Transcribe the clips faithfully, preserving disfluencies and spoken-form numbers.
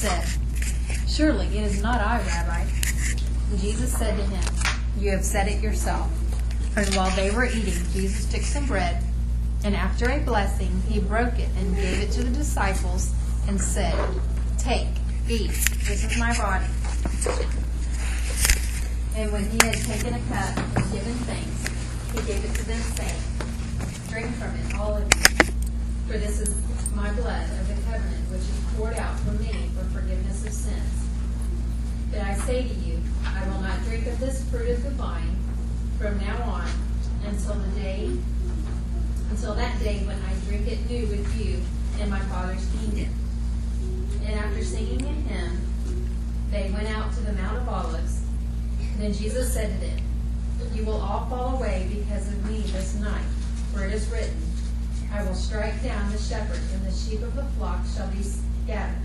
said, "Surely it is not I, Rabbi." And Jesus said to him, "You have said it yourself." And while they were eating, Jesus took some bread, and after a blessing, he broke it and gave it to the disciples and said, "Take, eat, this is my body." And when he had taken a cup and given thanks, he gave it to them, saying, "Drink from it, all of you, for this is my blood of the covenant, which is poured out for many for forgiveness of sins. But I say to you, I will not drink of this fruit of the vine from now on until the day, until that day when I drink it new with you in my Father's kingdom." And after singing a hymn, they went out to the Mount of Olives. Then Jesus said to them, "You will all fall away because of me this night, for it is written, I will strike down the shepherd, and the sheep of the flock shall be scattered.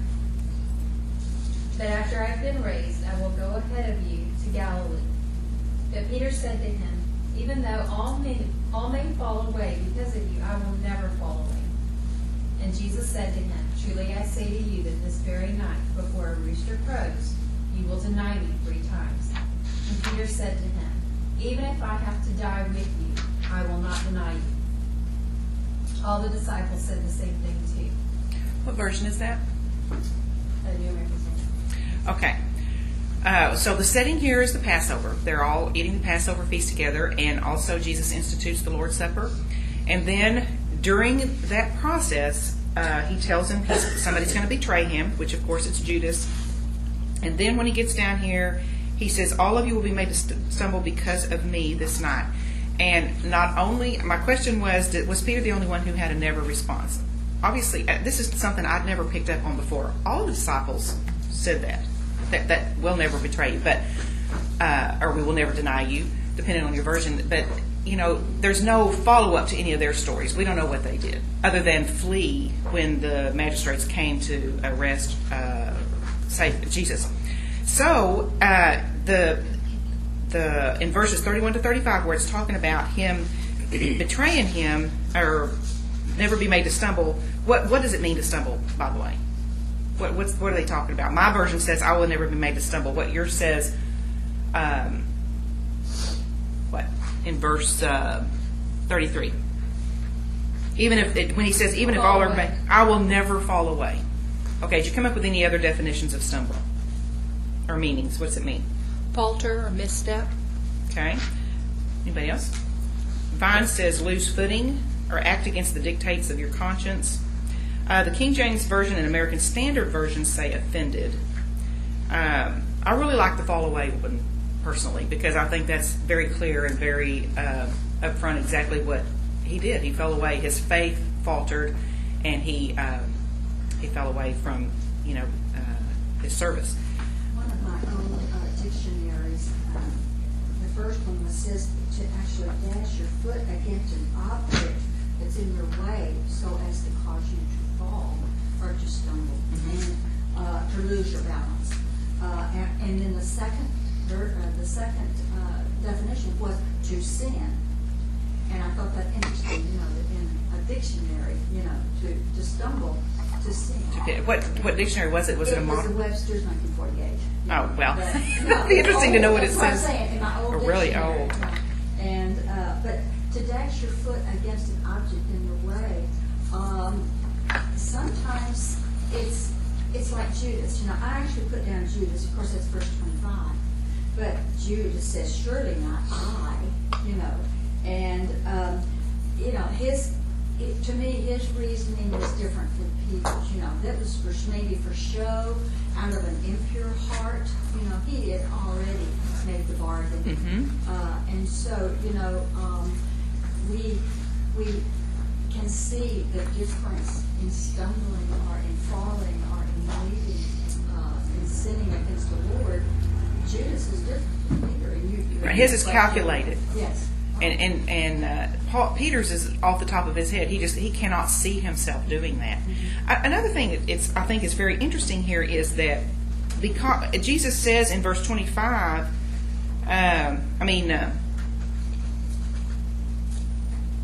But after I have been raised, I will go ahead of you to Galilee." But Peter said to him, "Even though all may, all may fall away because of you, I will never fall away." And Jesus said to him, "Truly I say to you that this very night, before a rooster crows, you will deny me three times." And Peter said to him, "Even if I have to die with you, I will not deny you." All the disciples said the same thing too. What version is that? The New American Standard. Okay. Uh, so the setting here is the Passover. They're all eating the Passover feast together, and also Jesus institutes the Lord's Supper. And then during that process, uh, he tells him he's, somebody's going to betray him, which of course it's Judas. And then when he gets down here, he says, "All of you will be made to st- stumble because of me this night." And not only, my question was, did, was Peter the only one who had a never response? Obviously, uh, this is something I'd never picked up on before. All the disciples said that, that, that we'll never betray you, but uh, or we will never deny you, depending on your version. But, you know, there's no follow-up to any of their stories. We don't know what they did, other than flee when the magistrates came to arrest uh, say, Jesus. So, uh, the the in verses thirty-one to thirty-five, where it's talking about him betraying him, or never be made to stumble, what what does it mean to stumble, by the way? What what's, what are they talking about? My version says, "I will never be made to stumble." What yours says, um, what, in verse uh, thirty-three? Even if, it, when he says, even if all are made, I will never fall away. Okay, did you come up with any other definitions of stumble? Or meanings? What does it mean? Falter or misstep. Okay. Anybody else? Vine says lose footing or act against the dictates of your conscience. Uh, the King James Version and American Standard Version say offended. Um, I really like the fall away one personally, because I think that's very clear and very uh, upfront exactly what he did. He fell away. His faith faltered, and he um, he fell away from, you know, uh, his service. One of my own uh, dictionaries, um, the first one was, says to actually dash your foot against an object that's in your way so as to cause you to fall or to stumble, mm-hmm. and uh, to lose your balance. Uh, and, and then the second, uh, the second uh, definition was to sin. And I thought that interesting, you know, that in a dictionary, you know, to, to stumble, to sin. What what dictionary was it? Was it, it a was modern? a Webster's nineteen forty-eight. Oh, well. But, It'd no, be interesting old, to know what it that's says. What I'm saying, in my old Oh, really dictionary, old. you know. And, uh, but to dash your foot against an object in your way, um, sometimes it's it's like Judas. You know, I actually put down Judas. Of course, that's verse twenty-five. But Judas says, "Surely not I," you know. And, um, you know, his, it, to me, his reasoning is different than Peter's. You know, that was for maybe for show, out of an impure heart. You know, he had already made the bargain. Mm-hmm. Uh, and so, you know, um, we we can see the difference in stumbling or in falling or in leaving, uh, in sinning against the Lord. Judas is different from Peter. And you, you Right. His is calculated. Yes. And and and uh, Paul, Peter's is off the top of his head. He just he cannot see himself doing that. Mm-hmm. Uh, another thing that it's I think is very interesting here is that because Jesus says in verse twenty-five, um, I mean, uh,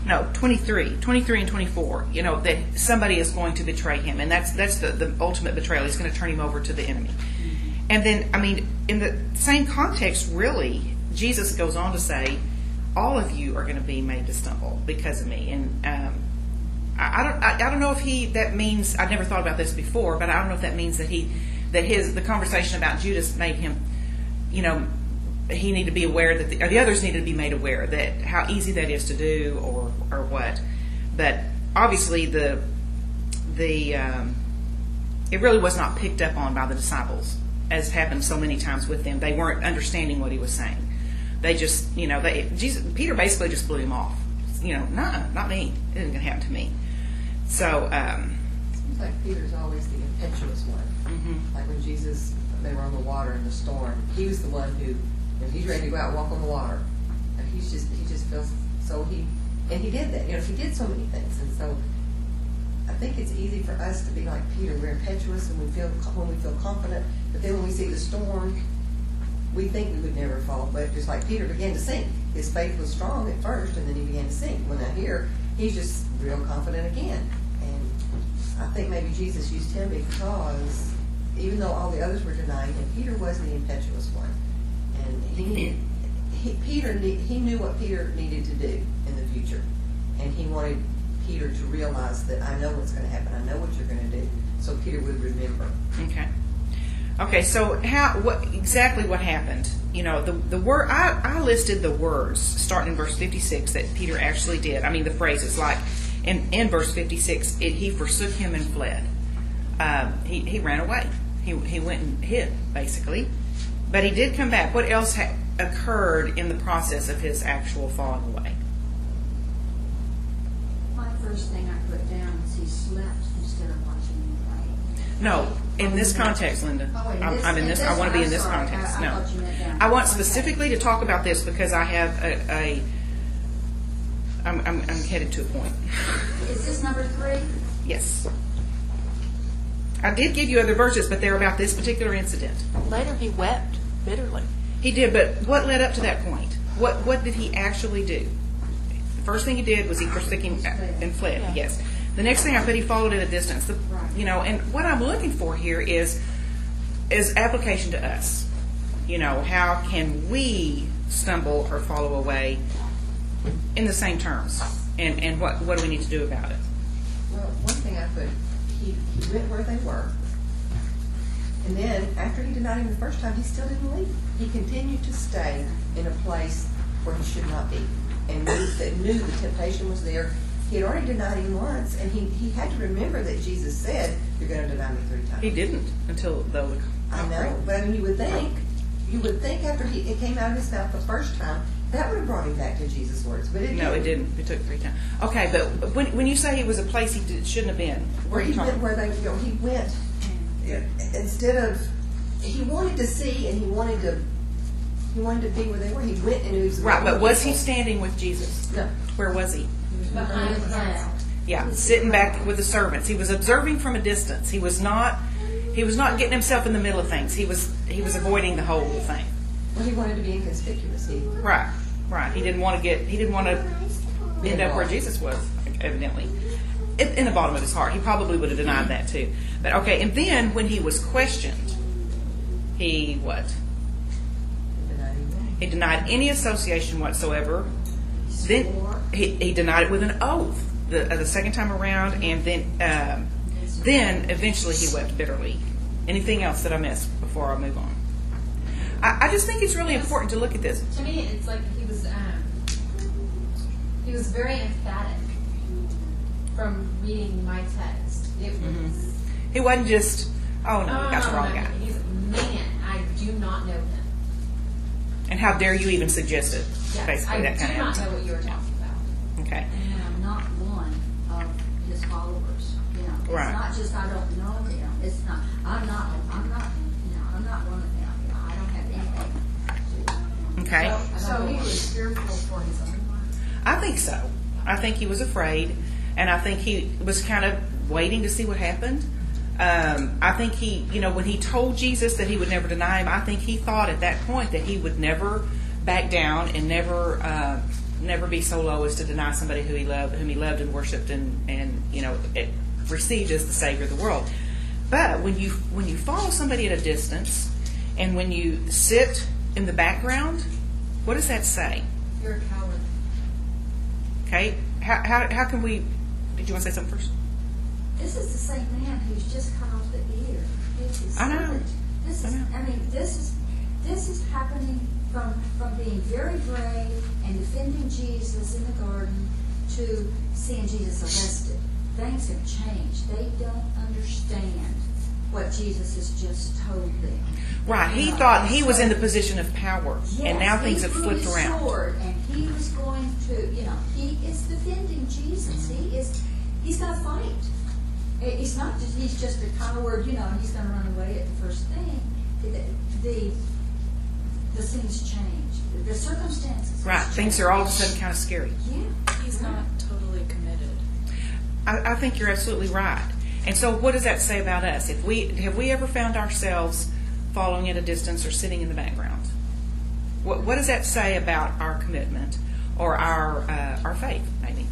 No, twenty-three, twenty-three and twenty-four. You know that somebody is going to betray him, and that's that's the, the ultimate betrayal. He's going to turn him over to the enemy. And then, I mean, in the same context, really, Jesus goes on to say, "All of you are going to be made to stumble because of me." And um, I, I don't, I, I don't know if he that means. I've never thought about this before, but I don't know if that means that he that his the conversation about Judas made him, you know. He needed to be aware that the, or the others needed to be made aware that how easy that is to do, or or what. But obviously, the the um, it really was not picked up on by the disciples, as happened so many times with them. They weren't understanding what he was saying. They just, you know, they Jesus Peter basically just blew him off. You know, nah, not me. It isn't going to happen to me. So um, seems like Peter's always the impetuous one. mm-hmm. Like when Jesus, they were on the water in the storm. He was the one who. If he's ready to go out and walk on the water, and he's just he just feels so he and he did that. You know, he did so many things, and so I think it's easy for us to be like Peter. We're impetuous, and we feel when we feel confident, but then when we see the storm, we think we would never fall. But just like Peter began to sink, his faith was strong at first, and then he began to sink. When I hear he's just real confident again, and I think maybe Jesus used him because even though all the others were denying him, Peter was the impetuous one. And he, he, Peter, he knew what Peter needed to do in the future, and he wanted Peter to realize that I know what's going to happen. I know what you're going to do, so Peter would remember. Okay. Okay. So how? What exactly? What happened? You know, the the word I, I listed the words starting in verse fifty-six that Peter actually did. I mean, the phrases like in in verse fifty-six, it, he forsook him and fled. Um, he he ran away. He he went and hid basically. But he did come back. What else ha- occurred in the process of his actual falling away? My first thing I put down was he slept instead of watching me pray. No, in this context, Linda. Oh, in I'm, this- I'm in in this. this I want to be one, in this I'm sorry. context. I- I No, thought you meant down. I want Okay. specifically to talk about this because I have a. a I'm, I'm, I'm headed to a point. Is this number three? Yes. I did give you other verses, but they're about this particular incident. Later he wept bitterly. He did, but what led up to that point? What What did he actually do? The first thing he did was he forsook him and fled. Yeah. Yes. The next thing I put, he followed at a distance. The, Right. You know, and what I'm looking for here is is application to us. You know, how can we stumble or follow away in the same terms? And and what what do we need to do about it? Well, one thing I put, he, he went where they were, and then after he denied him the first time, he still didn't leave. He continued to stay in a place where he should not be, and knew that knew the temptation was there. He had already denied him once, and he, he had to remember that Jesus said, "You're going to deny me three times." He didn't until the. I know, but I mean, you would think, you would think after he it came out of his mouth the first time, that would have brought him back to Jesus' words, but it No, it didn't. didn't. It took three times. Okay, but when when you say he was a place he did, shouldn't have been, where Where are he you talking? went where they, you know, he went instead of he wanted to see and he wanted to he wanted to be where they were. He went and he was Right, but was he standing with Jesus? No. Where was he? Behind the crowd. Yeah, sitting back with the servants. He was observing from a distance. He was not. He was not getting himself in the middle of things. He was. He was avoiding the whole thing. Well, he wanted to be inconspicuous. He Right. Right. He didn't want to get. He didn't want to end up where Jesus was. Evidently, in, in the bottom of his heart, he probably would have denied that too. But okay. And then when he was questioned, he what? denied him. He denied any association whatsoever. Then he, he denied it with an oath the uh, the second time around, and then um, then eventually he wept bitterly. Anything else that I missed before I move on? I, I just think it's really important to look at this. To me, it's like he was um, he was very emphatic from reading my text. It was. Mhm. He wasn't just, oh no, you got the wrong no, guy. He's man. I do not know him. And how dare you even suggest it? Yes, Basically, I that do kind not of know what you were talking about. Okay. And I'm not one of his followers. You know, it's Right. not just I don't know him. It's not. I'm not. I'm not. You know, I'm not one of them. You know, I don't have anything. Okay. So, so he was fearful for his own life. I think so. I think he was afraid, and I think he was kind of waiting to see what happened. Um, I think he, you know, when he told Jesus that he would never deny him, I think he thought at that point that he would never back down and never, uh, never be so low as to deny somebody who he loved, whom he loved and worshipped, and and you know it, received as the Savior of the world. But when you when you follow somebody at a distance, and when you sit in the background, what does that say? You're a coward. Okay, how how, how can we? Did you want to say something first? This is the same man who's just cut off the ear. It's his I know. servant. This I is, know. I mean, this is, this is happening from, from being very brave and defending Jesus in the garden to seeing Jesus arrested. Things have changed. They don't understand what Jesus has just told them. Right. He Yeah. thought he was in the position of power, and now Yes, things he have drew flipped his around. sword, and he was going to, you know, he is defending Jesus. He is, he's going to fight. Eh, He's not just, he's just a coward, you know, and he's going to run away at the first thing. The, the, the scene's changed. The circumstances. has Right. Things are all of a changed. sudden kind of scary. Yeah. He's not totally committed. I, I think you're absolutely right. And so, what does that say about us? If we have we ever found ourselves following at a distance or sitting in the background? What, what does that say about our commitment or our uh, our faith? Maybe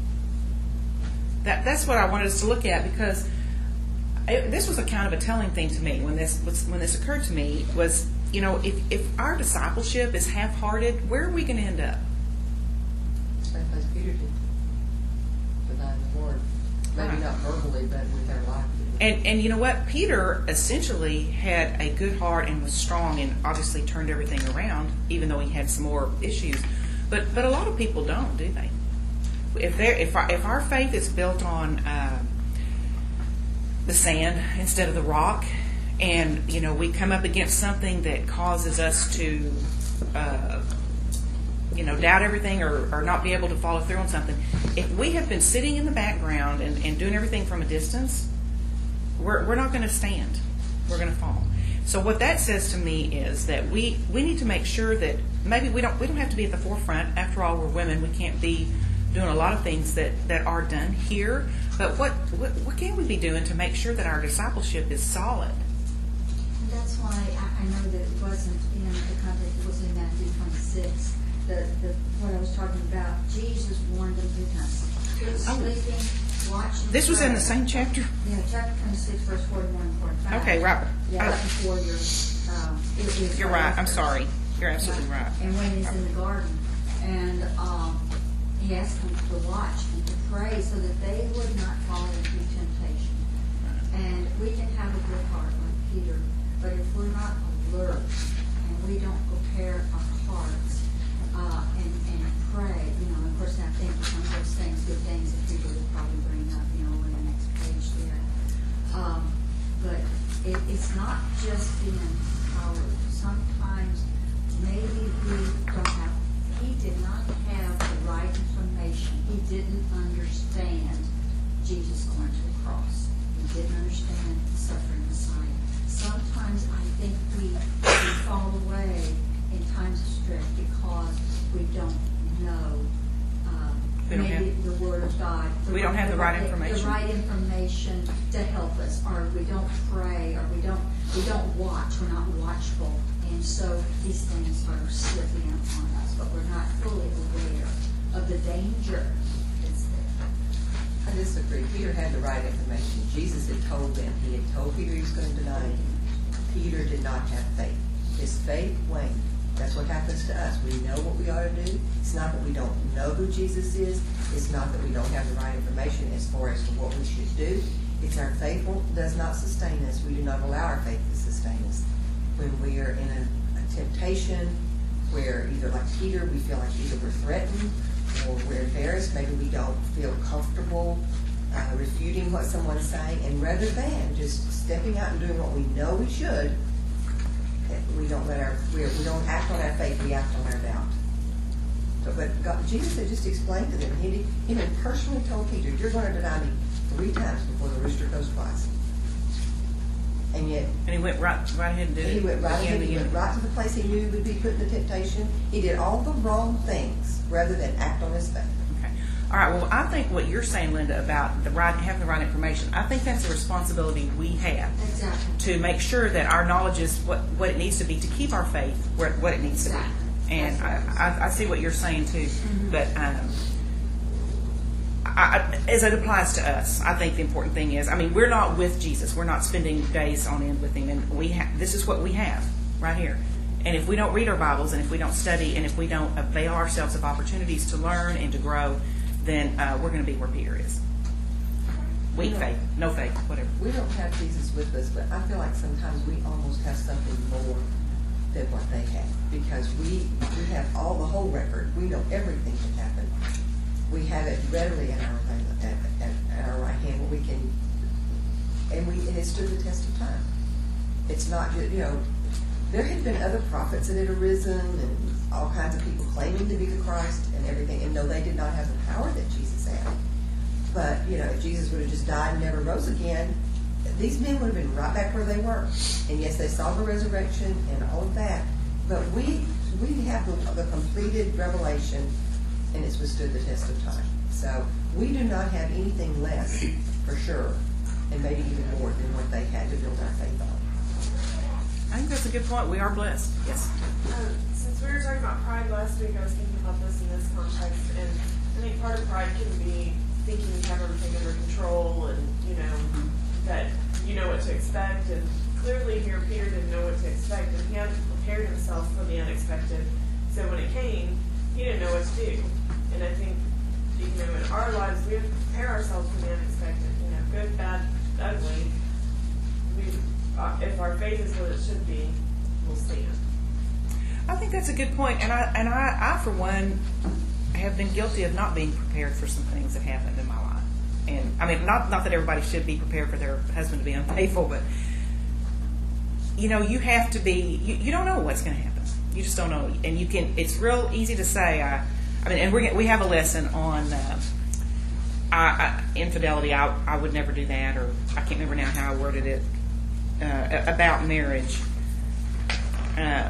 that that's what I wanted us to look at, because it, this was a kind of a telling thing to me when this was, when this occurred to me. Was, you know, if if our discipleship is half-hearted, where are we going to end up? Same place Peter did. Denying the Lord. Maybe Right. not verbally, but with their life. And and you know what? Peter essentially had a good heart and was strong, and obviously turned everything around, even though he had some more issues. But but a lot of people don't, do they? If they if our, if our faith is built on uh, the sand instead of the rock, and you know we come up against something that causes us to uh, you know doubt everything, or, or not be able to follow through on something, if we have been sitting in the background and, and doing everything from a distance, we're we're not going to stand. We're going to fall. So what that says to me is that we, we need to make sure that maybe we don't we don't have to be at the forefront. After all, we're women. We can't be doing a lot of things that, that are done here. But what, what what can we be doing to make sure that our discipleship is solid? And that's why I, I know that it wasn't in the context, it was in Matthew twenty-six. The, the, what I was talking about, Jesus warned them three times. Good Oh. sleeping, watching. This was in the same chapter? Yeah, chapter twenty-six, verse forty-one and forty-five. Okay, right. Yeah, Uh, right before your, um, it is. You're right. I'm after. sorry. You're absolutely right. And when he's in the garden, and um, he asked them to watch and to pray so that they would not fall into temptation. And we can have a good heart like Peter, but if we're not alert and we don't prepare our hearts uh, and, and pray, you know, of course, I think some of those things, good things that people will probably bring up, you know, on the next page there. Um, but it, it's not just being coward. Sometimes maybe we don't have, he did not have the right information. He didn't understand Jesus going to the cross. He didn't understand the suffering Messiah. Sometimes I think we, we fall away in times of stress because we don't know um, We don't maybe have- the Word of God. We don't have the right information. The right information to help us, or we don't pray, or we don't we don't watch. We're not watchful, and so these things are slipping up on us, but we're not fully aware of the danger that's there. I disagree. Peter had the right information. Jesus had told them. He had told Peter he was going to deny him. Peter did not have faith. His faith waned. That's what happens to us. We know what we ought to do. It's not that we don't know who Jesus is. It's not that we don't have the right information as far as to what we should do. It's our faith does not sustain us. We do not allow our faith to sustain us. When we are in a, a temptation where either like Peter, we feel like either we're threatened or we're embarrassed, maybe we don't feel comfortable uh, refuting what someone's saying, and rather than just stepping out and doing what we know we should, we don't let our we, we don't act on our faith, we act on our doubt. So, but God, Jesus had just explained to them. He, he even personally told Peter, "You're going to deny me three times before the rooster crows twice." And yet, And he went right right ahead and did it. he went right again ahead. and He went again. right to the place he knew would be put in the temptation. He did all the wrong things rather than act on his faith. Okay. All right. Well, I think what you're saying, Linda, about the right having the right information, I think that's a responsibility we have Exactly. to make sure that our knowledge is what, what it needs to be to keep our faith where what it needs to be. Exactly. And I, I, I see what you're saying too, but um, I, I, as it applies to us, I think the important thing is, I mean, we're not with Jesus. We're not spending days on end with Him, and we ha- this is what we have right here. And if we don't read our Bibles, and if we don't study, and if we don't avail ourselves of opportunities to learn and to grow, then uh, we're going to be where Peter is. Weak faith, no faith, whatever. We don't have Jesus with us, but I feel like sometimes we almost have something more than what they have, because we we have all the whole record. We know everything can happen. We have it readily in our at, at, at our right hand, where we can, and we and it stood the test of time. It's not just, you know, there had been other prophets that had arisen and all kinds of people claiming to be the Christ and everything, and no, they did not have the power that Jesus had. But, you know, if Jesus would have just died and never rose again, these men would have been right back where they were. And yes, they saw the resurrection and all of that, but we we have the, the completed revelation, and it's withstood the test of time. So we do not have anything less, for sure, and maybe even more than what they had to build our faith on. I think that's a good point. We are blessed. Yes. Um, since we were talking about pride last week, I was thinking about this in this context, and I think part of pride can be thinking you have everything under control, and you know that you know what to expect. And clearly, here Peter didn't know what to expect, and he hadn't prepared himself for the unexpected. So when it came, he didn't know what to do. And I think, you know, in our lives, we have to prepare ourselves for the unexpected. You know, good, bad, ugly. We, uh, if our faith is what it should be, we'll stand. I think that's a good point, and I and I, I for one, have been guilty of not being prepared for some things that happened in my life. And I mean, not not that everybody should be prepared for their husband to be unfaithful, but you know, you have to be. You, you don't know what's going to happen. You just don't know, and you can. It's real easy to say. I, I mean, and we we have a lesson on uh, I, I, infidelity. I I would never do that, or I can't remember now how I worded it uh, about marriage. Uh,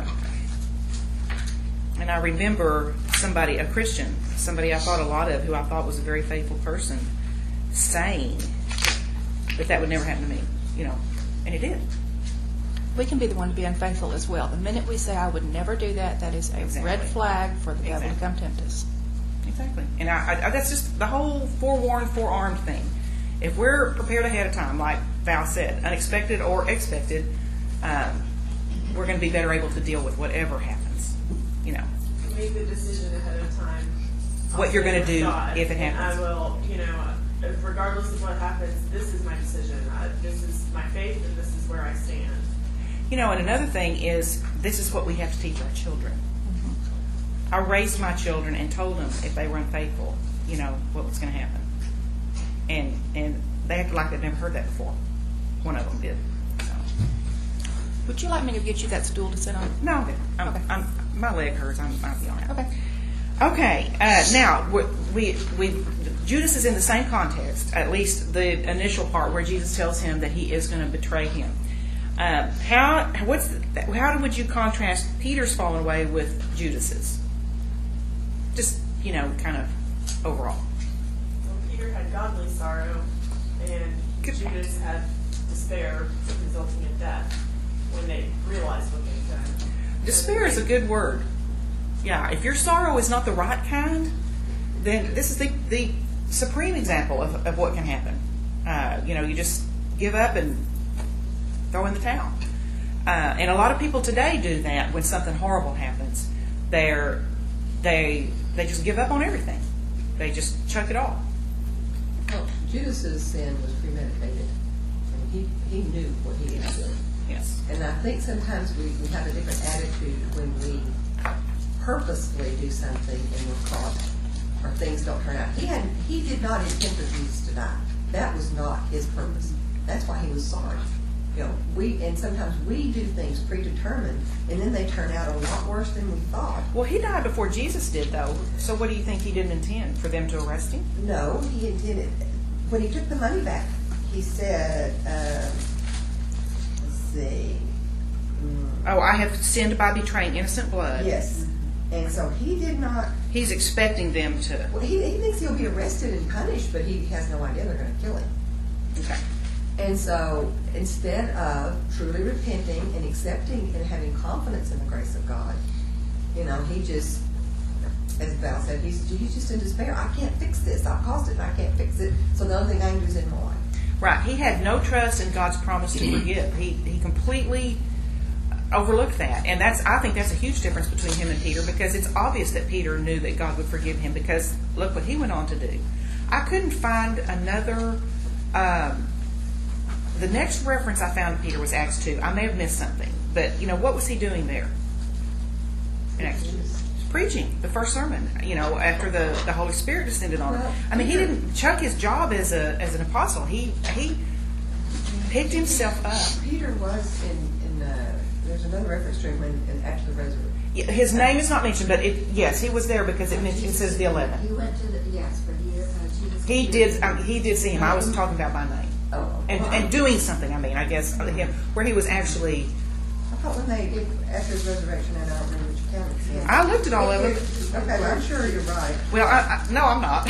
And I remember somebody, a Christian, somebody I thought a lot of, who I thought was a very faithful person, saying that that would never happen to me, you know, and it did. We can be the one to be unfaithful as well. The minute we say, I would never do that, that is a Exactly. red flag for the devil to Exactly. come tempt us. Exactly. And I, I, that's just the whole forewarned, forearmed thing. If we're prepared ahead of time, like Val said, unexpected or expected, um, we're going to be better able to deal with whatever happens. You know, Make the decision ahead of time. What you're gonna I'll stand do with God, if it and happens. I will, you know, uh, regardless of what happens, this is my decision. Uh, this is my faith, and this is where I stand. You know, and another thing is, this is what we have to teach our children. I raised my children and told them if they were unfaithful, you know, what was going to happen. And and they acted like they'd never heard that before. One of them did. So. Would you like me to get you that stool to sit on? No, I'm good. I'm, Okay. I'm, my leg hurts. I'm, I'll be all right. Okay. Okay, uh, now, we, we, we, Judas is in the same context, at least the initial part where Jesus tells him that he is going to betray him. Um, how what's the, how would you contrast Peter's falling away with Judas's? Just, you know, kind of overall. Well, Peter had godly sorrow, and Good. Judas had despair resulting in death when they realized what they'd done. Despair is a good word. Yeah, if your sorrow is not the right kind, then this is the, the supreme example of, of what can happen. Uh, you know, you just give up and throw in the towel. Uh, and a lot of people today do that when something horrible happens. They're, they they just give up on everything. They just chuck it all. Well, Judas's sin was premeditated. I mean, he, he knew what he was doing. Yes. And I think sometimes we, we have a different attitude when we purposefully do something and we're caught, or things don't turn out. He had he did not intend for Jesus to die. That was not his purpose. That's why he was sorry. You know, we and sometimes we do things predetermined, and then they turn out a lot worse than we thought. Well, he died before Jesus did, though. So what do you think he didn't intend? For them to arrest him? No, he intended when he took the money back. He said, um, "Let's see." Mm, Oh, I have sinned by betraying innocent blood. yes, and so he did not. He's expecting them to. Well, he, he thinks he'll be arrested and punished, but he has no idea they're going to kill him. Okay. And so instead of truly repenting and accepting and having confidence in the grace of God, You know, he just, as Val said, he's, he's just in despair. I can't fix this. I've caused it and I can't fix it. So the only thing I can do is in my life. Right. He had no trust in God's promise to forgive. He he completely overlooked that. And that's I think that's a huge difference between him and Peter, because it's obvious that Peter knew that God would forgive him, because look what he went on to do. I couldn't find another um, the next reference I found to Peter was Acts two. I may have missed something. But you know, what was he doing there? In Acts two. Preaching the first sermon, you know, after the, the Holy Spirit descended on him. Well, I mean, he didn't chuck his job as a as an apostle. He he picked himself up. Peter was in, in uh, there's another reference to him when, in, after the resurrection. Yeah, his name is not mentioned, but it, yes, he was there because it mentions it says the eleven. He went to the, yes, but he, uh, Jesus. He did um, he did see him. I was talking about by name Oh, and well, and doing something. I mean, I guess him where he was actually. I thought when they, after his resurrection, and I don't remember which account it's in. I looked at all of it. Okay, well, I'm sure you're right. Well, I, I, no, I'm not.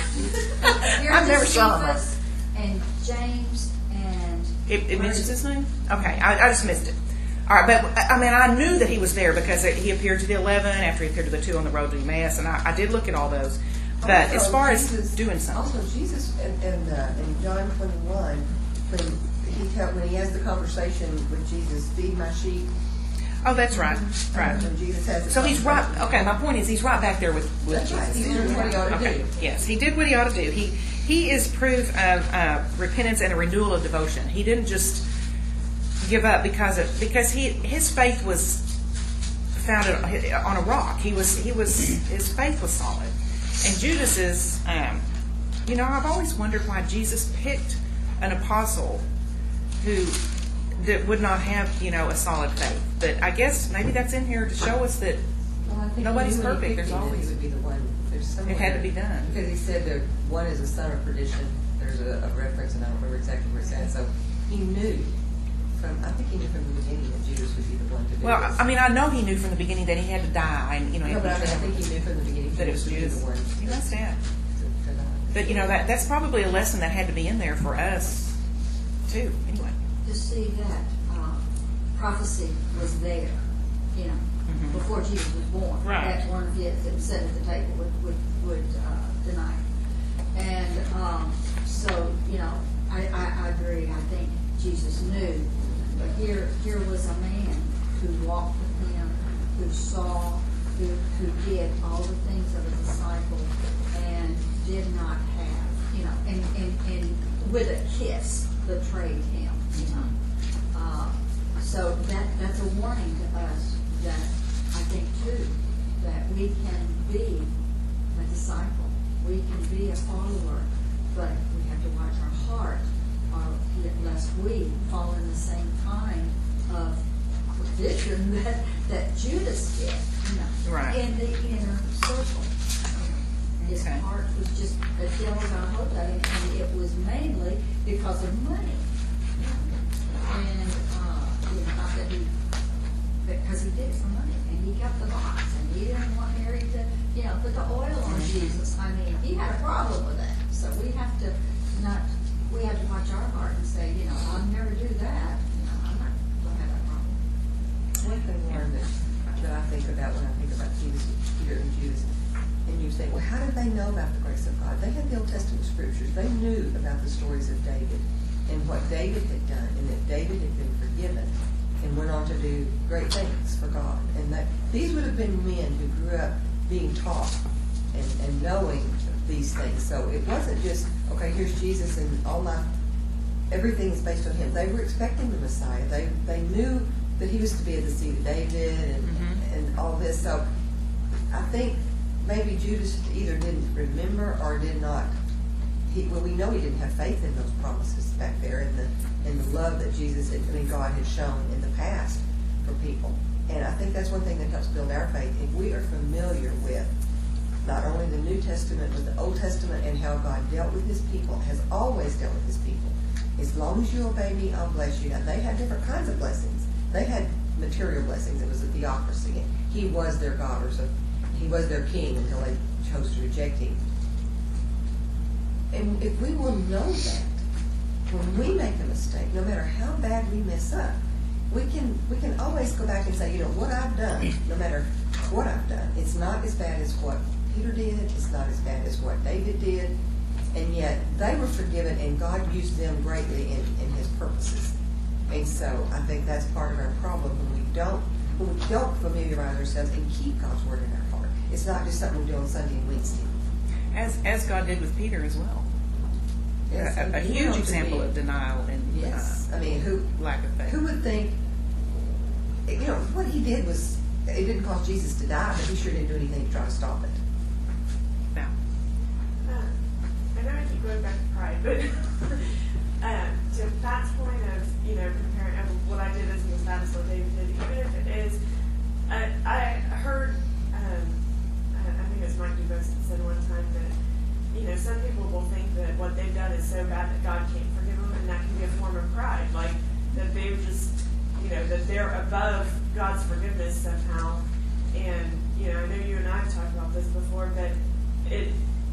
Here's I've never saw him. Cephas and James and. It, it mentions his name? Okay, I, I just missed it. All right, but I mean, I knew that he was there because he appeared to the eleven after he appeared to the two on the road to Emmaus, and I, I did look at all those. But Also, as far Jesus- as doing something, Also, Jesus in, in, uh, in John twenty-one, when he tell, when he has the conversation with Jesus, feed my sheep. oh, that's right, right. When Jesus has the So he's right. conversation. Okay, my point is he's right back there with, with That's right. Jesus. He's doing what he ought to Okay. do. Yes, he did what he ought to do. He he is proof of uh, repentance and a renewal of devotion. He didn't just give up because of because he his faith was founded on a rock. He was he was his faith was solid. And Judas is, um, you know, I've always wondered why Jesus picked an apostle who that would not have, you know, a solid faith. But I guess maybe that's in here to show us that Well, I think Nobody's he knew when he perfect. picked There's him that always- he would be the one. There's somewhere it had to be done. because he said that one is a son of perdition. There's a, a reference, and I don't remember exactly where it's at. So he knew from. I think he knew from the beginning that Judas would be the one to do Well, this. I mean, I know he knew from the beginning that he had to die, and you know, no, but I, mean, I think he knew from the beginning that it was would be Judas. the one. He must have. to- to die. But you know, that that's probably a lesson that had to be in there for us too. Anyway, To see that uh, prophecy was there, you know, Mhm. before Jesus was born. Right. That's one of his that was sitting at the table would would, would uh, deny. And um, so, you know, I, I, I agree. I think Jesus knew, but here here was a man who walked with him, who saw, who who did all the things of a disciple, and did not have, you know, and and, and with a kiss betrayed him, you know. Uh, so that that's a warning to us that I think too that we can be a disciple, we can be a follower, but we have to watch our heart, or lest we fall in the same kind of position that that Judas did, you know, Right. in the inner circle. His Okay. heart was just a devil got hold of him, and it was mainly because of money. And, uh, you know, not that he, because he did it for money, and he kept the box, and he didn't want Mary to, you know, put the oil on Jesus. I mean, he had a problem with that. So we have to not, we have to watch our heart and say, you know, I'll never do that. You know, I'm not gonna have that problem. One thing, Lauren, that, that I think about when I think about Judas, Peter and Judas, and you think, well, how did they know about the grace of God? They had the Old Testament scriptures. They knew about the stories of David and what David had done, and that David had been forgiven and went on to do great things for God. And that these would have been men who grew up being taught and, and knowing these things. So it wasn't just, okay, here's Jesus and all my, everything is based on him. They were expecting the Messiah. They they knew that he was to be of the seed of David and, Mhm. and all this. So I think maybe Judas either didn't remember or did not. He, well, we know he didn't have faith in those promises back there, and the and the love that Jesus had, I mean, God had shown in the past for people. And I think that's one thing that helps build our faith. If we are familiar with not only the New Testament but the Old Testament and how God dealt with His people, has always dealt with His people. As long as you obey me, I'll bless you. Now they had different kinds of blessings. They had material blessings. It was a theocracy, and He was their God, or so He was their king until they chose to reject Him. And if we will know that, when we make a mistake, no matter how bad we mess up, we can we can always go back and say, you know, what I've done, no matter what I've done. It's not as bad as what Peter did. It's not as bad as what David did. And yet they were forgiven, and God used them greatly in, in His purposes. And so I think that's part of our problem when we don't when we don't familiarize ourselves and keep God's word in our heart. It's not just something we do on Sunday and Wednesday. As as God did with Peter as well. Yes, a, a he huge wanted to example be- of denial and Yes, I mean, who uh, lack of faith. who would think? You know, what he did was it didn't cause Jesus to die, but he sure didn't do anything to try to stop it. Now, Uh, I know I keep going back to pride, but uh, to Pat's point of, you know, comparing of what I did isn't as bad as what David did, even if it is, I, I heard, um, I, I think it was Mike DuBose that said one time that, you know, some people will think that what they've done is so bad that God can't forgive them, and that can be a form of pride, like that they've just, you know, that they're above God's forgiveness somehow. And, you know, I know you and I have talked about this before, but it,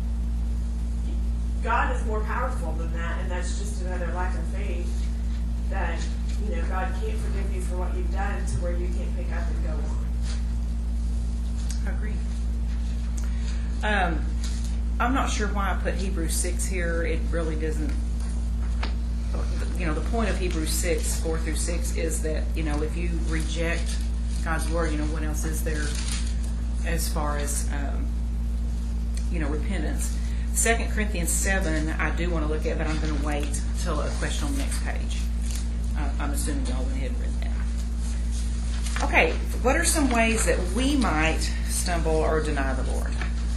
God is more powerful than that, and that's just another lack of faith that, you know, God can't forgive you for what you've done to where you can't pick up and go on. I agree. Um, I'm not sure why I put Hebrews six here. It really doesn't. You know, the point of Hebrews six, four through six, is that, you know, if you reject God's word, you know, what else is there as far as, um, you know, repentance? Second Corinthians seven, I do want to look at, but I'm going to wait till a question on the next page. Uh, I'm assuming y'all went ahead and read that. Okay, what are some ways that we might stumble or deny the Lord?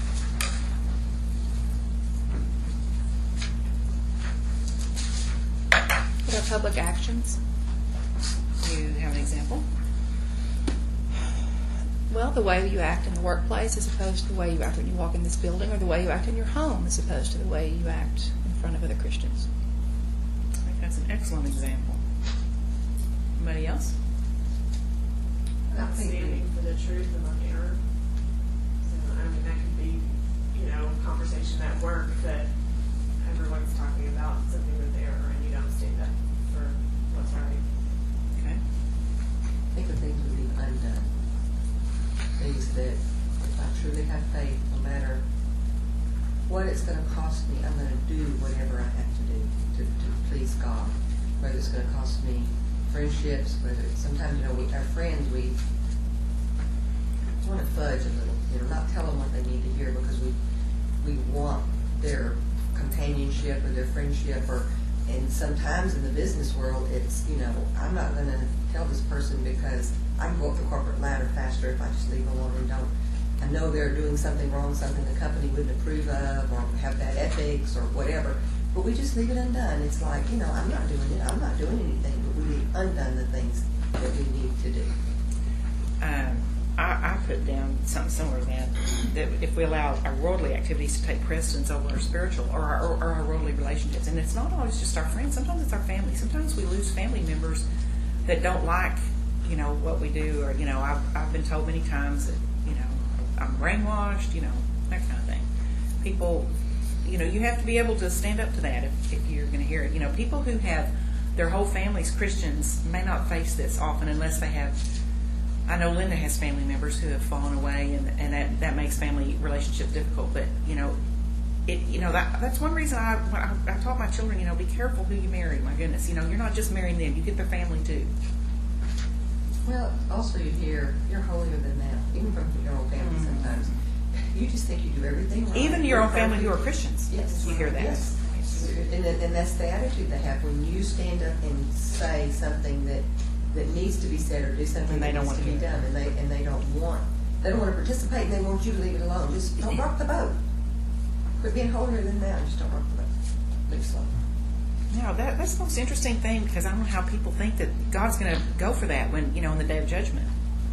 What are public actions? Do you have an example? Well, the way you act in the workplace as opposed to the way you act when you walk in this building, or the way you act in your home as opposed to the way you act in front of other Christians. I think that's an excellent example. Anybody else? I Not think standing for the truth among error. So, I mean, that could be, you know, conversation at work that everyone's talking about something with error, and you don't stand up for what's right. Okay. Think of things would be undone. Things that if I truly have faith, no matter what it's going to cost me, I'm going to do whatever I have to do to, to please God. Whether it's going to cost me friendships, whether it's, sometimes, you know, we, our friends, we want to fudge a little, you know, not tell them what they need to hear because we we want their companionship or their friendship, or and sometimes in the business world, it's, you know, I'm not going to tell this person because I can go up the corporate ladder faster if I just leave them alone and don't. I know they're doing something wrong, something the company wouldn't approve of, or have bad ethics or whatever, but we just leave it undone. It's like, you know, I'm not doing it, I'm not doing anything, but we leave undone the things that we need to do. Um, I, I put down something similar to that, that if we allow our worldly activities to take precedence over our spiritual or our, or our worldly relationships, and it's not always just our friends, sometimes it's our family. Sometimes we lose family members that don't like, you know, what we do, or, you know, I've, I've been told many times that, you know, I'm brainwashed, you know, that kind of thing. People, you know, you have to be able to stand up to that if, if you're going to hear it. You know, people who have their whole families Christians may not face this often unless they have, I know Linda has family members who have fallen away, and, and that, that makes family relationships difficult, but, you know, it, you know, that, that's one reason I, I, I taught my children, you know, be careful who you marry, my goodness. You know, you're not just marrying them, you get their family too. Well, also you hear, you're holier than thou, even from your own family Mm. sometimes. You just think you do everything right. Even your own You're family who are perfect. Christians, Yes. you hear that. Yes. And, then- and that's the attitude they have when you stand up and say something that, that needs to be said, or do something And they that don't needs want to to be do it. done, and they and they don't want they don't want to participate, and they want you to leave it alone. Just don't rock the boat. Quit being holier than thou. Just don't rock the boat. Leave it alone. Yeah, that, that's the most interesting thing, because I don't know how people think that God's going to go for that when, you know, in the day of judgment.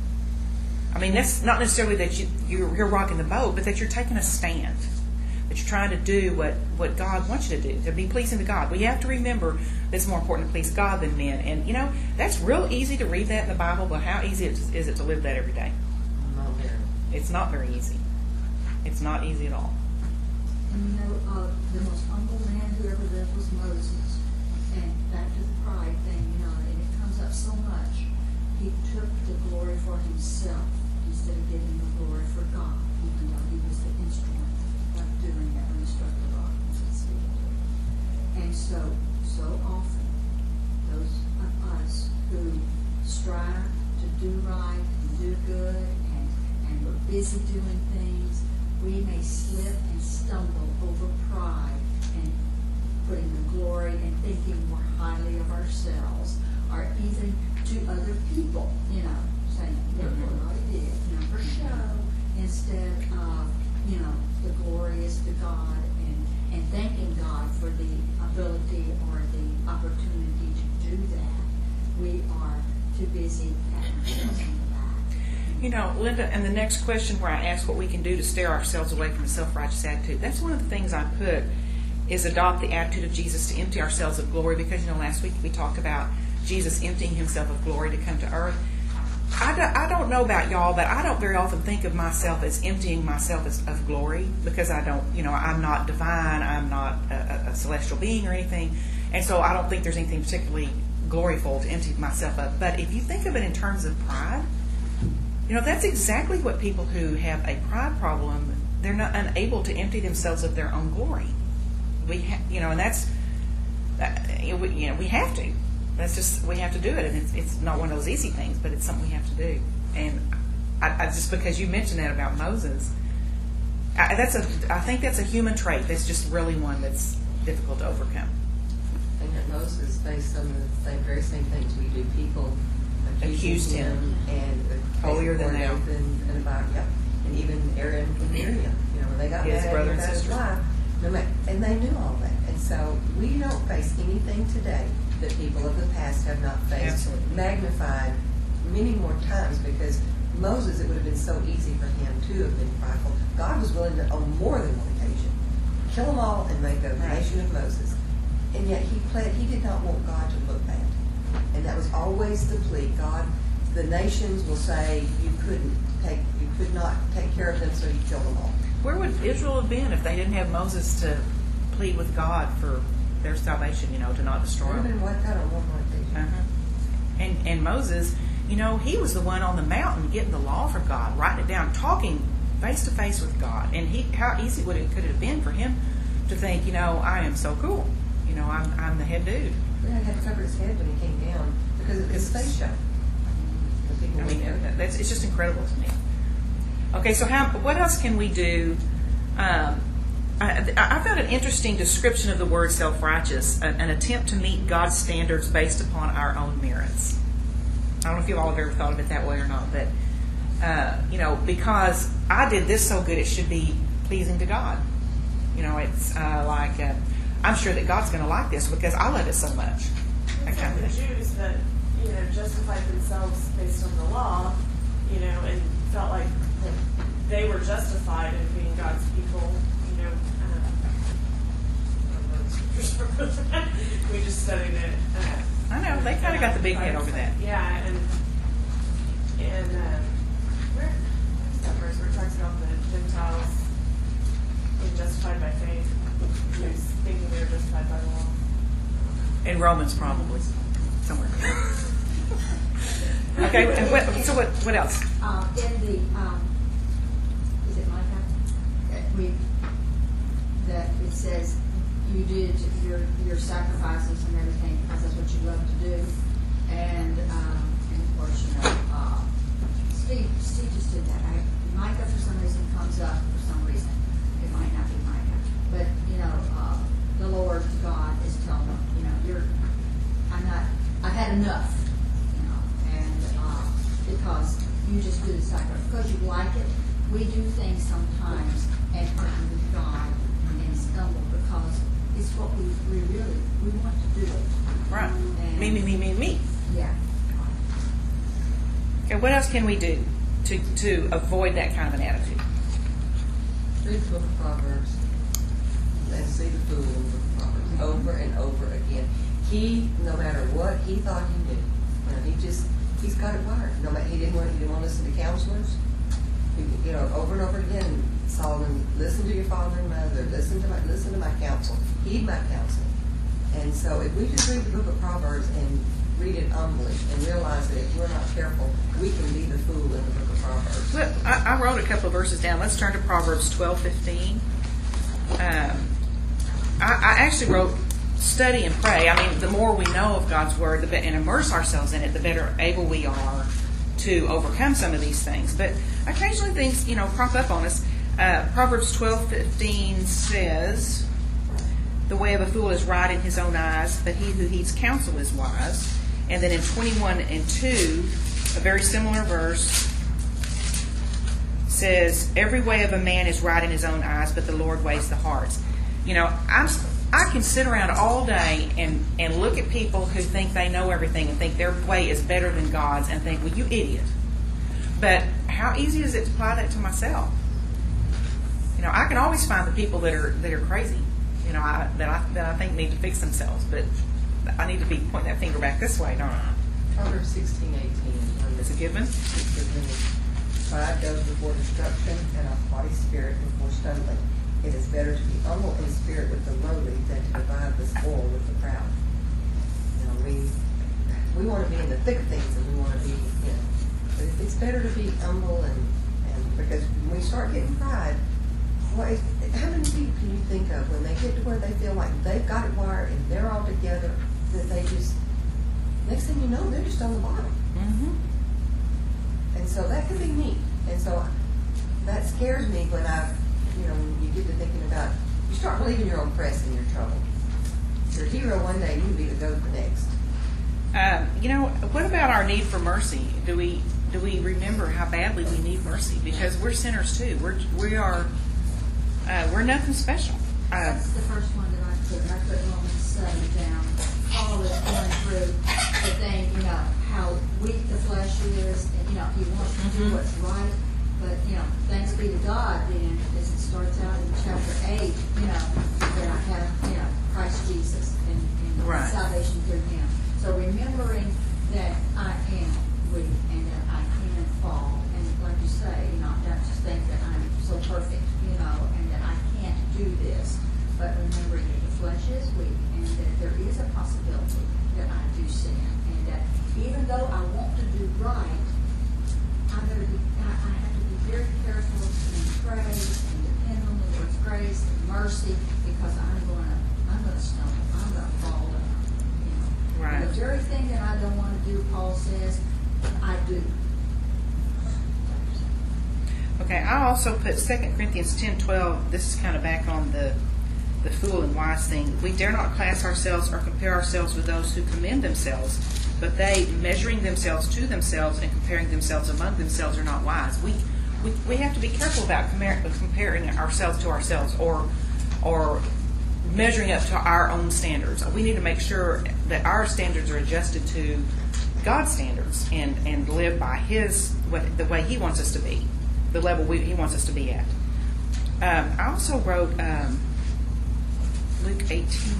I mean, that's not necessarily that you, you're, you're rocking the boat, but that you're taking a stand, that you're trying to do what, what God wants you to do, to be pleasing to God. Well, you have to remember that it's more important to please God than men. And, you know, that's real easy to read that in the Bible, but how easy is, is it to live that every day? Not very. It's not very easy. It's not easy at all. And you know, uh, the most humble man who ever lived was Moses. And back to the pride thing, you know, and it comes up so much. He took the glory for himself. instead of giving the glory for God, even though he was the instrument of doing that when he struck the rock and succeeded. And so, so often, those of us who strive to do right and do good and, and we're busy doing things, we may slip and stumble over pride and putting the glory and thinking more highly of ourselves, or even to other people, you know, saying, look what I did, you know, for show, instead of, you know, the glory is to God, and, and thanking God for the ability or the opportunity to do that. We are too busy patting ourselves on the back. You know, Linda, and the next question where I ask what we can do to steer ourselves away from a self-righteous attitude, that's one of the things I put is adopt the attitude of Jesus to empty ourselves of glory, because, you know, last week we talked about Jesus emptying himself of glory to come to earth. I don't, I don't know about y'all, but I don't very often think of myself as emptying myself as, of glory, because I don't, you know, I'm not divine, I'm not a, a celestial being or anything, and so I don't think there's anything particularly gloriful to empty myself of. But if you think of it in terms of pride, you know, that's exactly what people who have a pride problem, they're not unable to empty themselves of their own glory. We, ha- you know, and that's, uh, you know, we have to. That's just, we have to do it, and it's, it's not one of those easy things, but it's something we have to do. And I, I just because you mentioned that about Moses, I, that's a, I think that's a human trait. That's just really one that's difficult to overcome. And that Moses faced some of the same, very same things we do. People Accused him, and holier than thou, and, and about yep, and even Aaron and Miriam. You know, when they got his mad brother and about his sister. wife, no matter, and they knew all that. And so we don't face anything today that people of the past have not faced, Absolutely. magnified many more times, because Moses, it would have been so easy for him to have been prideful. God was willing to, on more than one occasion, kill them all and make a Right. nation of Moses. And yet he pled, he did not want God to look bad. And that was always the plea. God, the nations will say you couldn't take, you could not take care of them, so you kill them all. Where would Israel have been if they didn't have Moses to plead with God for their salvation, you know, to not destroy Would have them? been wiped out on one more occasion. Uh-huh. And and Moses, you know, he was the one on the mountain getting the law from God, writing it down, talking face to face with God. And he, how easy would it could it have been for him to think, you know, I am so cool, you know, I'm I'm the head dude. Yeah, he had to cover his head when he came down because of his face showed. The people I mean, wouldn't know. that's it's just incredible to me. Okay, so how what else can we do? Um, I, I found an interesting description of the word self-righteous, an, an attempt to meet God's standards based upon our own merits. I don't know if you all have ever thought of it that way or not, but, uh, you know, because I did this so good, it should be pleasing to God. You know, it's uh, like, uh, I'm sure that God's going to like this because I love it so much. That It's kind like of the thing. Jews that, you know, justified themselves based on the law, you know, and felt like that they were justified in being God's people, you know. Um, we just studied it. Uh, I know, they kind of got the big head over that. Yeah, and and uh, where where's that verse where it talks about the Gentiles being justified by faith, Jews thinking they were justified by law. In Romans, probably. Somewhere. Okay, and what, so what, what else? Uh, in the, um, is it Micah? That we, that it says you did your, your sacrifices and everything because that's what you love to do. And, um, and of course, you know, uh, Steve, Steve just did that. I, Micah for some reason comes up for some reason. It might not be Micah. But, you know, uh, the Lord God is telling them, you know, you're, I'm not, I've had enough. And uh, because you just do the sacrifice, because you like it, we do things sometimes and argue with God and stumble because it's what we, we really, we want to do it. Right. And- Me, me, me, me, me. Yeah. Okay, what else can we do to, to avoid that kind of an attitude? Read the book of Proverbs and see the fool in the book of Proverbs over and over again. He, no matter what he thought he knew, you know, he just, he's got it wired. No matter, he didn't want, he didn't want to listen to counselors. He, you know, over and over again, Solomon, listen to your father and mother, listen to my, listen to my counsel, heed my counsel. And so if we just read the book of Proverbs and read it humbly and realize that if we're not careful, we can be the fool in the book of Proverbs. Well, I, I wrote a couple of verses down. Let's turn to Proverbs twelve fifteen. Um, I, I actually wrote study and pray. I mean, the more we know of God's Word the be- and immerse ourselves in it, the better able we are to overcome some of these things. But occasionally things, you know, crop up on us. Uh, Proverbs twelve fifteen says, "The way of a fool is right in his own eyes, but he who heeds counsel is wise." And then in twenty-one and two, a very similar verse says, "Every way of a man is right in his own eyes, but the Lord weighs the hearts." You know, I'm, I can sit around all day and, and look at people who think they know everything and think their way is better than God's and think, well, you idiot. But how easy is it to apply that to myself? You know, I can always find the people that are that are crazy, you know, I, that I that I think need to fix themselves, but I need to be pointing that finger back this way, don't I? Proverbs sixteen eighteen. Is it given? Pride goes before destruction, and a haughty spirit before stumbling. It is better to be humble in spirit with the lowly than to divide the spoil with the proud. You know, we we want to be in the thick of things, and we want to be, you know, but it's better to be humble and, and because when we start getting pride, well, it, how many people can you think of when they get to where they feel like they've got it wired and they're all together, that they just, next thing you know, they're just on the bottom. Mm-hmm. And so that could be neat. And so that scares me when I, you know, when you get to thinking about, you start believing your own press and you're in trouble. You're a hero one day, you can be the goat the next. Um, you know, what about our need for mercy? Do we do we remember how badly we need mercy? Because we're sinners too. We're we are uh, we're nothing special. Uh, That's the first one that I put. I put Romans seven down. All of it going through the thing, you know, how weak the flesh is, and you know, he wants to do Mhm. what's right. But you know, thanks be to God. Then, as it starts out in chapter eight, you know, that I have, you know, Christ Jesus and, and Right. salvation through Him. So remembering that I am weak and that I can fall, and like you say, you know, not just think that I'm so perfect, you know, and that I can't do this, but remembering that the flesh is weak and that there is a possibility that I do sin, and that even though I want to do right, I better be, I, I have to be very careful and pray and depend on the Lord's grace and mercy, because I'm gonna, I'm gonna stumble, I'm gonna fall down, you know. Right. The very thing that I don't want to do, Paul says, I do. Okay, I also put Second Corinthians ten twelve. This is kind of back on the the fool and wise thing. We dare not class ourselves or compare ourselves with those who commend themselves, but they, measuring themselves to themselves and comparing themselves among themselves, are not wise. We we, we have to be careful about compar- comparing ourselves to ourselves or or measuring up to our own standards. We need to make sure that our standards are adjusted to God's standards and, and live by His, what, the way He wants us to be, the level we, He wants us to be at. Um, I also wrote um, Luke eighteen,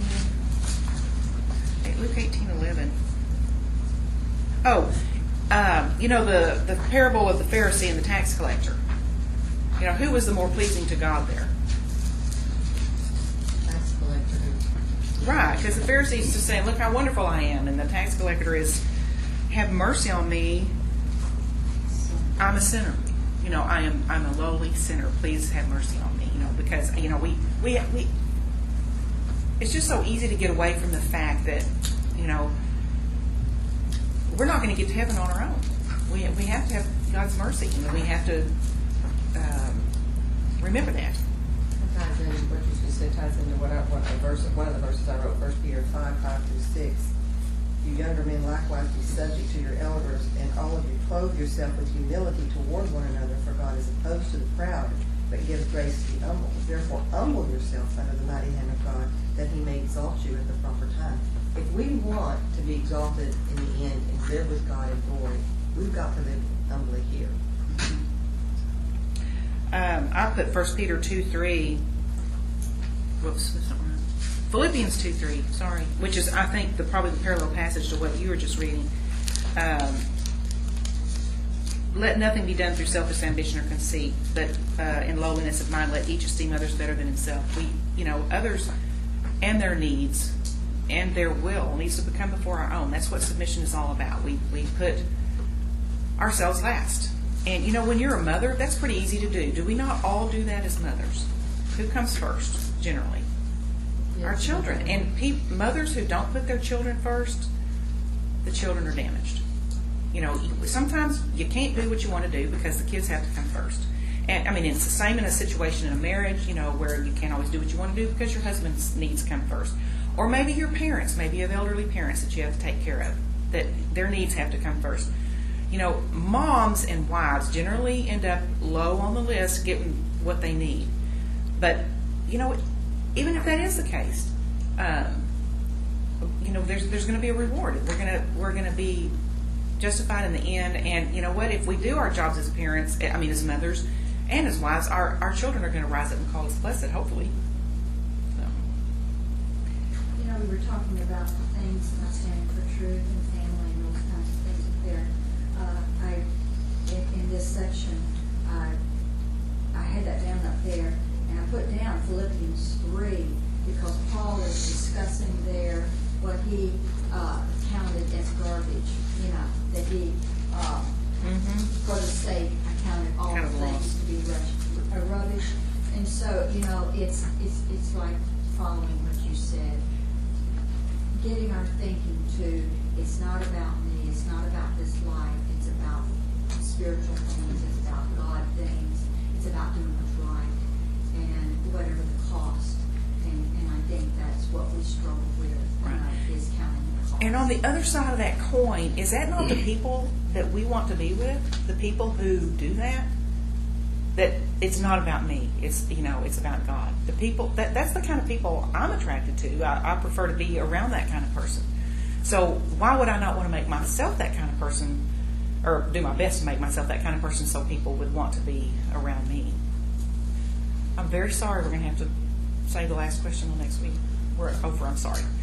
Luke eighteen eleven. Oh, um, you know the the parable of the Pharisee and the tax collector. You know, who was the more pleasing to God there? Tax collector who Right, because the Pharisee is just saying, "Look how wonderful I am," and the tax collector is, "Have mercy on me. I'm a sinner. You know, I am. I'm a lowly sinner. Please have mercy on me." You know, because you know we we we. It's just so easy to get away from the fact that, you know, we're not going to get to heaven on our own. We we have to have God's mercy, and we have to um, remember that. That ties in, what you just said ties into what I, what the verse, one of the verses I wrote, First Peter five, five through six. You younger men likewise be subject to your elders, and all of you clothe yourself with humility toward one another, for God is opposed to the proud, but gives grace to the humble. Therefore humble yourselves under the mighty hand of God, that He may exalt you at the proper time. If we want to be exalted in the end and live with God in glory, we've got to live humbly here. Um, I put First Peter two three. Whoops, that's not right. Philippians two three. Sorry, which is I think the probably the parallel passage to what you were just reading. Um, let nothing be done through selfish ambition or conceit, but uh, in lowliness of mind, let each esteem others better than himself. We, you know, others and their needs and their will needs to become before our own. That's what submission is all about. We we put ourselves last. And, you know, when you're a mother, that's pretty easy to do. Do we not all do that as mothers? Who comes first, generally? Our children. And pe- mothers who don't put their children first, the children are damaged. You know, sometimes you can't do what you want to do because the kids have to come first. And, I mean, it's the same in a situation in a marriage, you know, where you can't always do what you want to do because your husband's needs come first. Or maybe your parents, maybe you have elderly parents that you have to take care of, that their needs have to come first. You know, moms and wives generally end up low on the list getting what they need. But, you know, even if that is the case, um, you know, there's there's going to be a reward. We're going to we're going to be justified in the end. And you know what? If we do our jobs as parents, I mean, as mothers and as wives, our, our children are going to rise up and call us blessed, hopefully. So. You know, we were talking about the things about standing for truth and family and those kinds of things up there. Uh, I, in, in this section, I, I had that down up there, and I put down Philippians three because Paul is discussing there what he uh, counted as garbage. You know, that he, uh, Mm-hmm. for the sake, I counted all Kind of things lost. to be rush, uh, rubbish. And so, you know, it's it's it's like following what you said. Getting our thinking to, it's not about me, it's not about this life, it's about spiritual things, it's about God things, it's about doing what's right, and whatever the cost. And, and I think that's what we struggle with, Right. uh, is counting the cost. And on the other side of that coin, is that not the people that we want to be with? The people who do that? That it's not about me. It's, you know, it's about God. The people, that that's the kind of people I'm attracted to. I, I prefer to be around that kind of person. So why would I not want to make myself that kind of person, or do my best to make myself that kind of person so people would want to be around me? I'm very sorry we're going to have to say the last question till next week. We're over, I'm sorry.